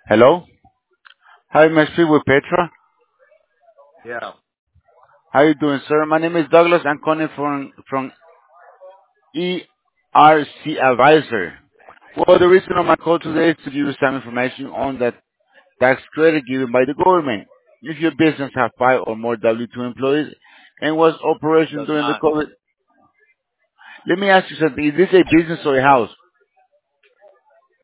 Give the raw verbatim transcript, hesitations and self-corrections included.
Hello? Hi, may I speak with Petra? Yeah, How you doing, sir? My name is Douglas. I'm calling from from E R C Advisor. Well, the reason of my call today is to give you some information on that tax credit given by the government. If your business have five or more W two employees and was it operation does during the not. COVID, let me ask you something. Is this a business or a house?